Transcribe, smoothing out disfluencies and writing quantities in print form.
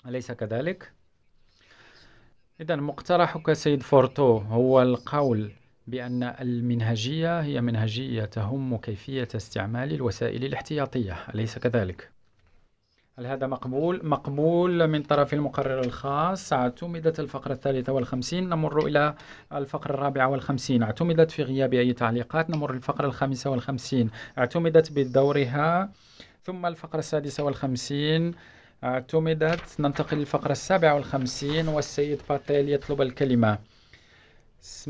أليس كذلك؟ إذا مقترحك سيد فورتو هو القول بأن المنهجية هي منهجية تهم كيفية استعمال الوسائل الاحتياطية، أليس كذلك؟ هل هذا مقبول؟ مقبول من طرف المقرر الخاص. اعتمدت الفقرة 53. نمر إلى الفقرة 54. اعتمدت في غياب أي تعليقات. نمر للفقرة 55. اعتمدت بدورها. ثم الفقرة 56 اعتمدت. ننتقل للفقرة 57 والسيد باتيل يطلب الكلمة.